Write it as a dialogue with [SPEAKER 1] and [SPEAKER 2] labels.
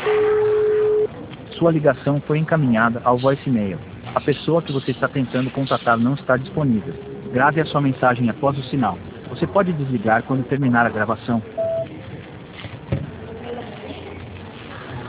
[SPEAKER 1] Sua ligação foi encaminhada ao voicemail. A pessoa que você está tentando contatar não está disponível. Grave a sua mensagem após o sinal. Você pode desligar quando terminar a gravação.